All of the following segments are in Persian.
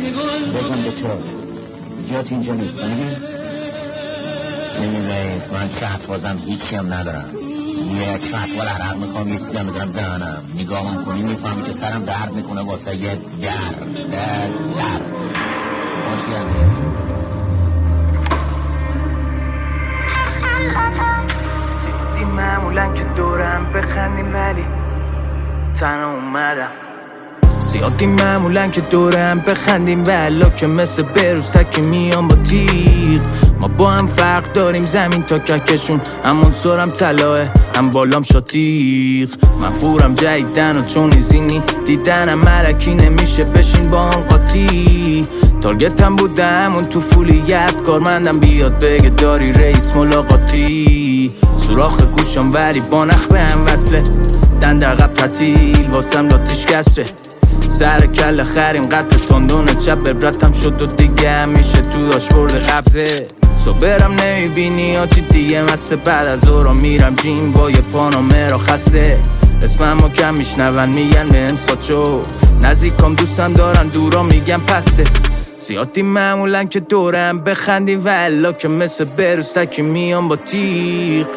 بزن به چرا جات اینجا نیست نمی رئیس من شهت بازم هیچی هم ندارم یک شهت وال عرق میخوام یه چیزی هم بزنم دهنم نگاه کنی میفهمی که سرم درد میکنه واسه یه در باشی هم جدی معمولا که دورم بخندیم ولی تنها اومدم زیادی معمولا که دورم بخندیم ولی که مثل بروز تکی میام با تیغ ما با هم فرق داریم زمین تا ککشون همون سرم طلاه هم بالام شاتیغ من فورم جدیدن و چون ایزینی دیدنم مرکی نمیشه بشین با هم قاطی تارگتم بوده همون تو فولیت کارمندم بیاد بگه داری رئیس ملاقاتی سوراخ گوشم وری با نخ به هم وصله دن در قب تعطیل واسم لاتیش کسره سر کل خریم قطع تندونه چپ ببرتم شد و دیگه همیشه تو داشبورد قبضه صبرم نمیبینی آجی دیگه مسته بعد از اورا میرم جیم با یه پانامه را خسته اسممو کم میشنون میگن به امساد شو نزدیکم دوستم دارن دورا میگن پسته زیادی معمولا که دورم بخندیم ولا که مثل بروز تکی میام با تیغ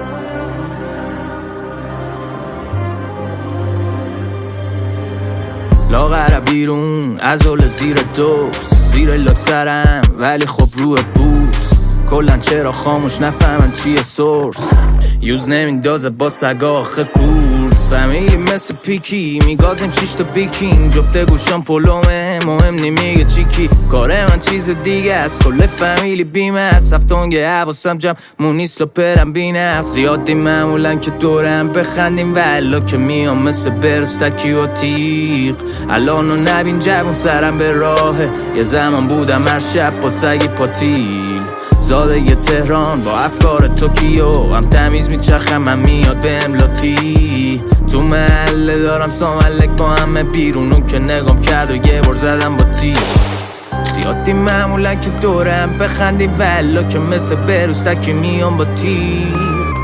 لاغر بیرون از اول زیر دوست زیر لاکسرم ولی خب روی بوس کلن چرا خاموش نفهمن چیه سورس یوز نمیندازه با سگا آخه کورس فامیلی مثل پیکی میگازیم 6 تا بیکینگ جفته گوشم پلومه مهم نمیگه چیکی کاره من چیز دیگه است کل فامیلی بیمه است هفتونگه حواسم جمع مونیست و پرم بینه زیادی معمولا که دورم بخندیم ولا که میام مثل بروز تکی و تیغ الانو نبین جوون سرم به راهه یه زمان بودم هر شب با سگی پاتیل زاده یه تهران با افکار توکیو هم تمیز میچرخم من میاد به املاتی تو محله دارم ساملک با همه بیرونون که نگام کرد و یه بار زدم با تیر زیادی معمولا که دورم بخندیم ولا که مثل بروز تکی میام با تیر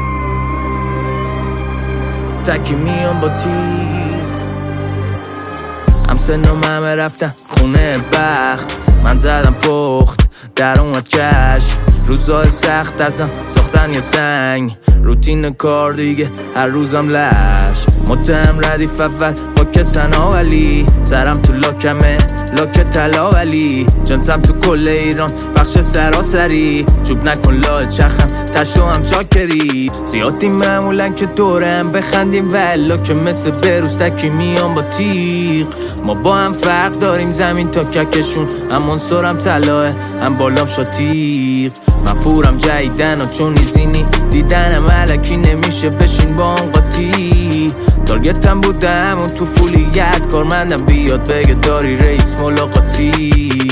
تکی میام با تیر هم سنم همه رفتن خونه بخت من زدم پخت در اومد کش روزای سخت ازم ساختن یه سنگ روتین کار دیگه هر روزم لش متهم ردیف اول با کسن آولی سرم تو لاکمه لاک طلا ولی جنسم تو کل ایران بخش سراسری چوب نکن لاه چرخم تشو هم چاکری زیادی معمولا که دورم بخندیم ولا که مثل بروز تکی میام با تیغ ما با هم فرق داریم زمین تا ککشون همون سرم طلاه هم بالام شاتیغ من فورم جدیدن و چون ایزینی دیدنم علکی نمیشه بشین با هم قاطی تارگتم بوده همون تو فولیت کارمندم بیاد بگه داری رئیس ملاقاتی